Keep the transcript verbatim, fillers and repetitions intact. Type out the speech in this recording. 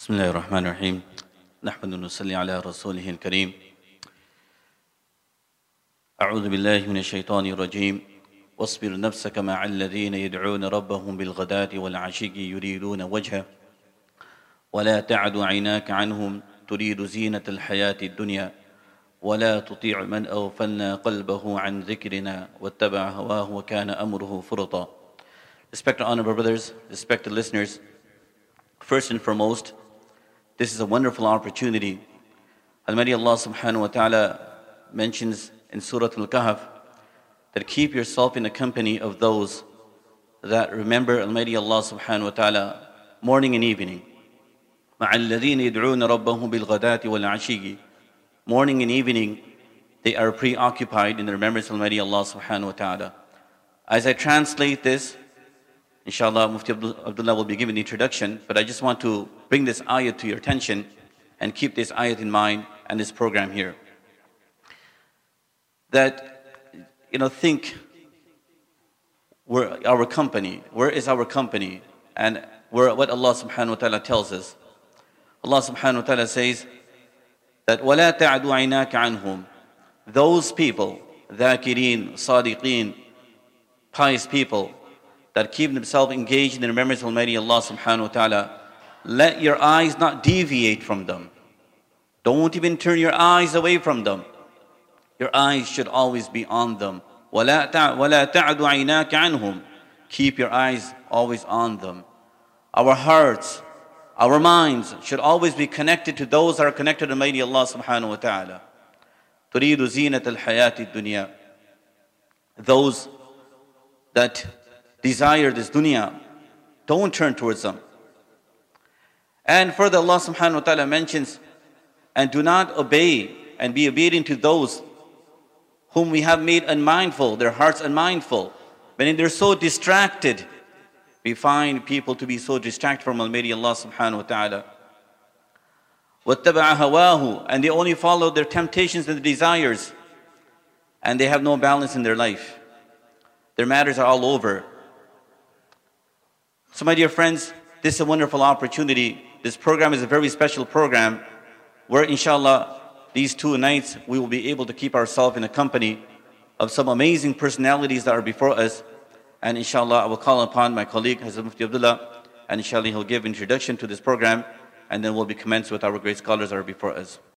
بسم الله الرحمن الرحيم نحمد ونصلي على رسوله الكريم أعوذ بالله من الشيطان الرجيم واصبر نفسك مع الذين يدعون ربهم بالغداة والعشي يريدون وجهه ولا تعد عيناك عنهم تريد زينة الحياة الدنيا ولا تطيع من أغفلنا قلبه عن ذكرنا واتبع هواه وكان أمره فرطا. Respected honorable brothers, respected listeners, first and foremost, this is a wonderful opportunity. Almighty Allah subhanahu wa ta'ala mentions in Surah Al-Kahf that keep yourself in the company of those that remember Almighty Allah subhanahu wa ta'ala morning and evening. مَعَ الَّذِينَ يَدْعُونَ رَبَّهُمْ بِالْغَدَاةِ وَالْعَشِيِّ. Morning and evening, they are preoccupied in the remembrance of Almighty Allah subhanahu wa ta'ala. As I translate this, inshallah, Mufti Abdullah will be giving the introduction, but I just want to bring this ayat to your attention and keep this ayat in mind and this program here. That, you know, think, where our company, where is our company? And where, what Allah subhanahu wa ta'ala tells us. Allah subhanahu wa ta'ala says that وَلَا تَعْدُ عَيْنَاكَ عَنْهُمْ. Those people, ذَاكِرِينَ, صَادِقِينَ, pious people, that keep themselves engaged in the remembrance of Almighty Allah subhanahu wa ta'ala, let your eyes not deviate from them. Don't even turn your eyes away from them. Your eyes should always be on them. وَلَا تَعْدُ عَيْنَاكَ عَنْهُمْ. Keep your eyes always on them. Our hearts, our minds should always be connected to those that are connected to Almighty Allah subhanahu wa ta'ala. تُرِيدُ زِينَةَ الْحَيَاةِ الدُّنْيَا. Those that desire this dunya, don't turn towards them. And further, Allah subhanahu wa ta'ala mentions, and do not obey and be obedient to those whom we have made unmindful, their hearts unmindful. Meaning they're so distracted. We find people to be so distracted from Almighty Allah subhanahu wa ta'ala. وَاتَّبَعَ هَوَاهُ. And they only follow their temptations and desires. And they have no balance in their life. Their matters are all over. So my dear friends, this is a wonderful opportunity. This program is a very special program where inshallah these two nights we will be able to keep ourselves in the company of some amazing personalities that are before us. And inshallah I will call upon my colleague Hazrat Mufti Abdullah, and inshallah he'll give introduction to this program, and then we'll be commenced with our great scholars that are before us.